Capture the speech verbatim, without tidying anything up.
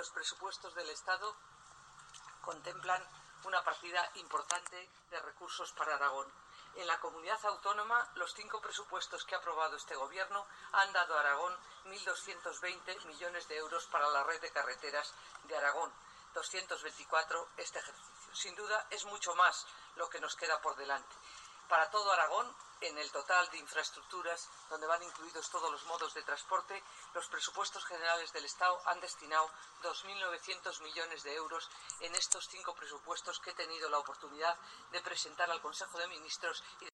los presupuestos del Estado contemplan una partida importante de recursos para Aragón. En la comunidad autónoma, los cinco presupuestos que ha aprobado este Gobierno han dado a Aragón mil doscientos veinte millones de euros para la red de carreteras de Aragón, doscientos veinticuatro este ejercicio. Sin duda, es mucho más lo que nos queda por delante. Para todo Aragón, en el total de infraestructuras, donde van incluidos todos los modos de transporte, los presupuestos generales del Estado han destinado dos mil novecientos millones de euros en estos cinco presupuestos que he tenido la oportunidad de presentar al Consejo de Ministros y